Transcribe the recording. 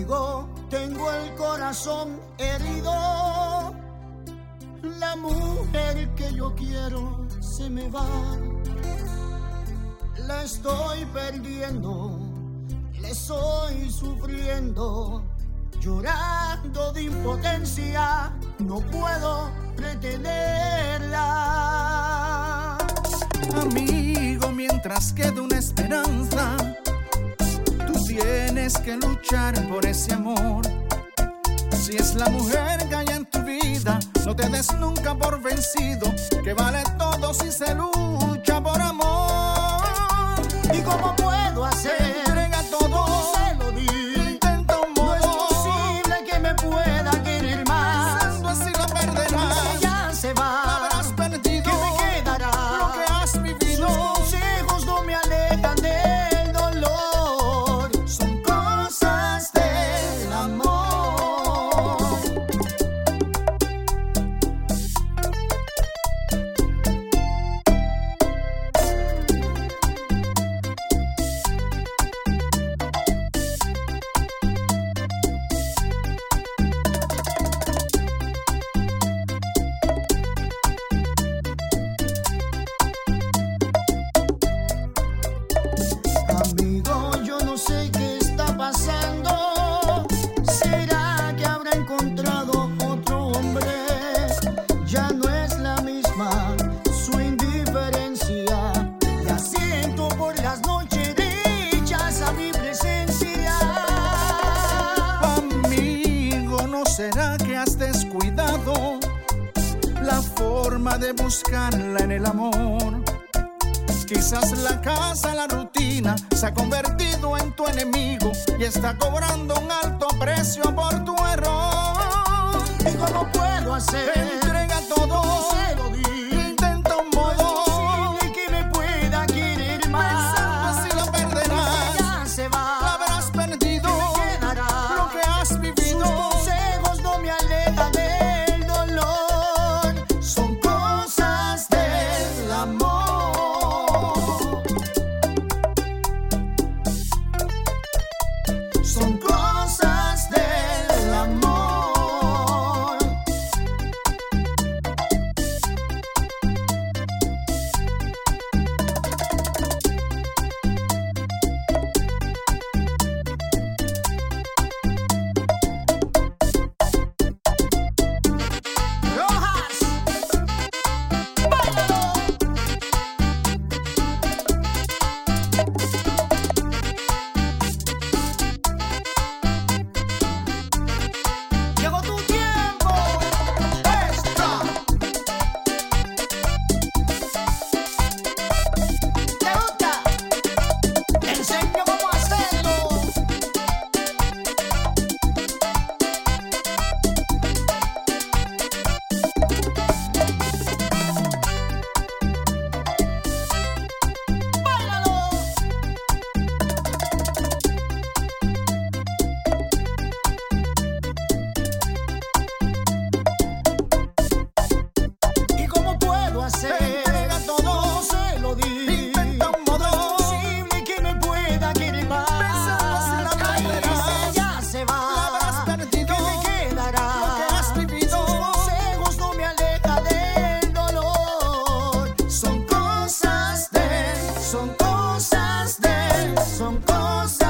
Amigo, tengo el corazón herido. La mujer que yo quiero se me va. La estoy perdiendo, le estoy sufriendo, llorando de impotencia, no puedo retenerla. Amigo, mientras quede una esperanza, tú tienes que luchar por ese amor. Si es la mujer que hay en tu vida, no te des nunca por vencido, que vale todo si se lucha por amor. ¿Y cómo puedo hacer? Entrega todo, No se lo di. intenta un modo. No es posible que me pueda querer más. Pensando así la perderás. Ella se va. Habrás perdido ¿Qué me quedará? lo que has vivido. Sus consejos no me alejan del dolor. Son cosas del amor. Amigo, yo no sé qué está pasando. ¿Será que habrá encontrado otro hombre? Ya no es la misma su indiferencia. La siento por las noches rechaza mi presencia. Amigo, ¿no será que has descuidado la forma de buscarla en el amor? Quizás la casa, la rutina, se ha convertido en tu enemigo y está cobrando un alto precio por tu error. ¿Y cómo puedo hacer? Entrega todo, No se lo di. intenta un modo. Posible que me pueda querer Pensando más. así la perderás. Ella se La va. habrás perdido ¿Qué me quedará? lo que has vivido. Sus consejos no me alejan del dolor. Son cosas del amor. Son cosas del amor. Rojas, báilalo. Llegó tu tiempo. Extra. ¿Te gusta? Te enseño cómo hacerlo. Báilalo. ¿Y cómo puedo hacer? Entrega todo, No se lo di. intenta un modo. No es posible que me pueda querer más. Pensando así la perderás. Ella se va. La habrás perdido ¿Qué me quedará? lo que has vivido. Sus consejos no me alejan del dolor. Son cosas de, son cosas de, son cosas